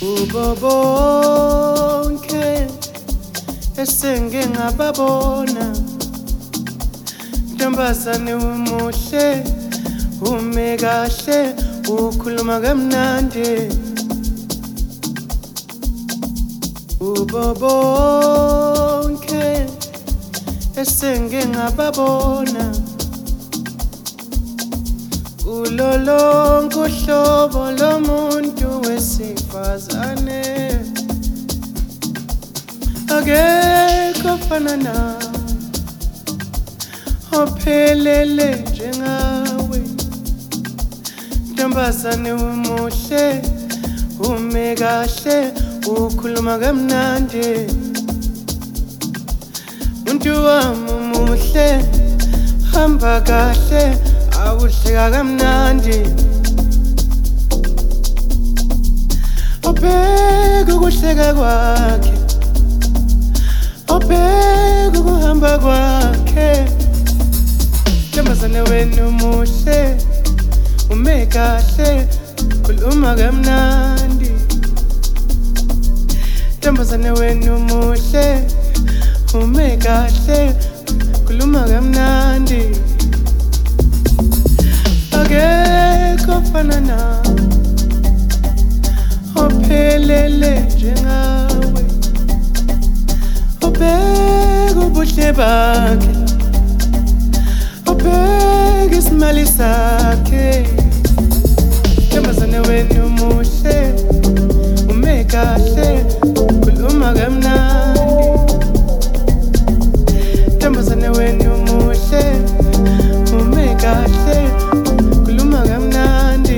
Ubo bonke esenge ngababona, ntombazane umuhle ume kahle ukhuluma kamnandi. Ubo bonke esenge ngababona, ulolonke uhlobo lomuntu wesifazane, akekho ofana nawe ophelele njengawe. Ntombazane umuhle ume kahle ukhuluma kamnandi. Muntu wami umuhle hamba kahle awuhleka kamnandi. Obheka ukuhleka kwakhe, obheka ukuhamba kwakhe. Ntombazane wena umuhle ume kahle khuluma kamnandi. Ntombazane wena umuhle ume kahle khuluma kamnandi. Akekho ofana nawe ophelele njengawe. Obheka ubuhle bakhe, obheka isimali sakhe. Ntombazane wena umuhle ume kahle khuluma kamnandi. Ntombazane wena umuhle ume kahle khuluma kamnandi.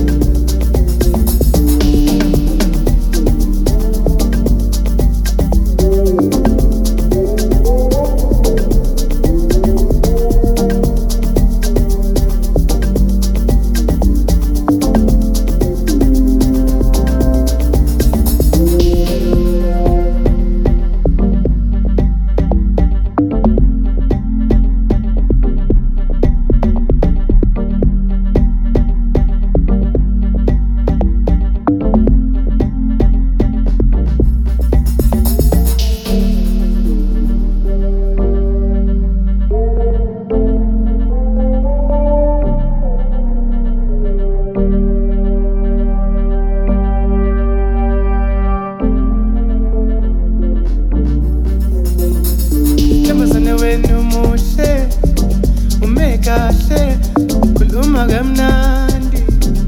Ntombazane wena umuhle ume kahle khuluma kamnandi.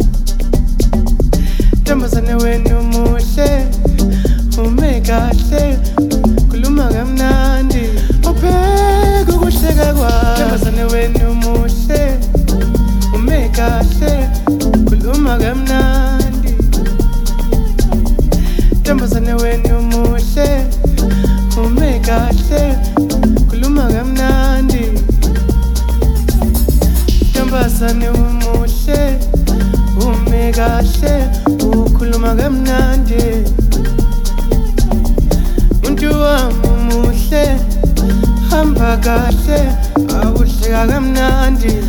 Ntombazane wena umuhle ume kahle khuluma kamnandi. Obheka ukuhleka kwakhe. Ntombazane wena umuhle ume kahle khuluma kamnandi. Ntombazane wena umuhle ume kahle khuluma kamnandi. Ntombazane umuhle ume kahle ukhuluma kamnandi. Muntu wami umuhle hamba kahle awuhleka kamnandi.